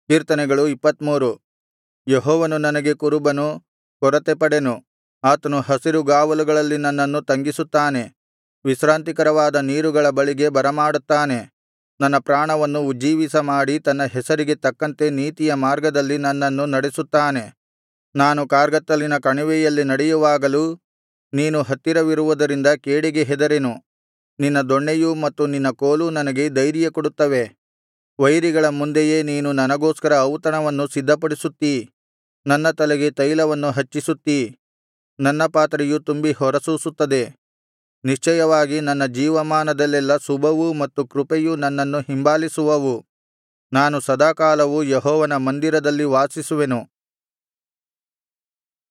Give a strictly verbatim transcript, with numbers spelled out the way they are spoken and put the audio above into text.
ಕೀರ್ತನೆಗಳು ಇಪ್ಪತ್ತಮೂರು. ಯೆಹೋವನು ನನಗೆ ಕುರುಬನು, ಕೊರತೆಪಡೆನು. ಆತನು ಹಸಿರುಗಾವಲುಗಳಲ್ಲಿ ನನ್ನನ್ನು ತಂಗಿಸುತ್ತಾನೆ, ವಿಶ್ರಾಂತಿಕರವಾದ ನೀರುಗಳ ಬಳಿಗೆ ಬರಮಾಡುತ್ತಾನೆ. ನನ್ನ ಪ್ರಾಣವನ್ನು ಉಜ್ಜೀವಿಸಮಾಡಿ ತನ್ನ ಹೆಸರಿಗೆ ತಕ್ಕಂತೆ ನೀತಿಯ ಮಾರ್ಗದಲ್ಲಿ ನನ್ನನ್ನು ನಡೆಸುತ್ತಾನೆ. ನಾನು ಕಾರ್ಗತ್ತಲಿನ ಕಣಿವೆಯಲ್ಲಿ ನಡೆಯುವಾಗಲೂ ನೀನು ಹತ್ತಿರವಿರುವುದರಿಂದ ಕೇಡಿಗೆ ಹೆದರೆನು. ನಿನ್ನ ದೊಣ್ಣೆಯೂ ಮತ್ತು ನಿನ್ನ ಕೋಲೂ ನನಗೆ ಧೈರ್ಯ ಕೊಡುತ್ತವೆ. ವೈರಿಗಳ ಮುಂದೆಯೇ ನೀನು ನನಗೋಸ್ಕರ ಔತಣವನ್ನು ಸಿದ್ಧಪಡಿಸುತ್ತೀ. ನನ್ನ ತಲೆಗೆ ತೈಲವನ್ನು ಹಚ್ಚಿಸುತ್ತೀ. ನನ್ನ ಪಾತ್ರೆಯು ತುಂಬಿ ಹೊರಸೂಸುತ್ತದೆ. ನಿಶ್ಚಯವಾಗಿ ನನ್ನ ಜೀವಮಾನದಲ್ಲೆಲ್ಲಾ ಶುಭವೂ ಮತ್ತು ಕೃಪೆಯೂ ನನ್ನನ್ನು ಹಿಂಬಾಲಿಸುವವು. ನಾನು ಸದಾಕಾಲವೂ ಯೆಹೋವನ ಮಂದಿರದಲ್ಲಿ ವಾಸಿಸುವೆನು.